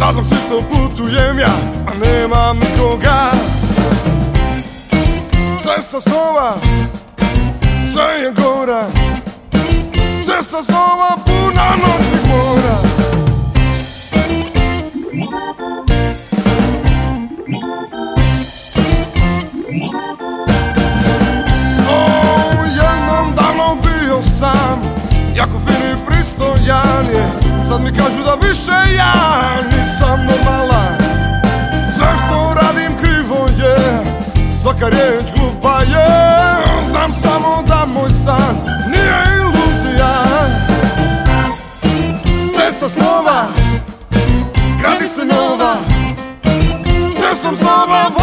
Zbog sve što putujem ja, a nemam nikoga. Cesta snova, sve je gora. Cesta snova puna noćnih mora. Jednom davno bio sam jako fin i pristojan je. Sad mi kažu da više ja nisam normalan. Sve što radim krivo je, svaka riječ glupa je. Znam samo da moj san nije iluzija. Cesta snova, gradi se nova. Cestom snova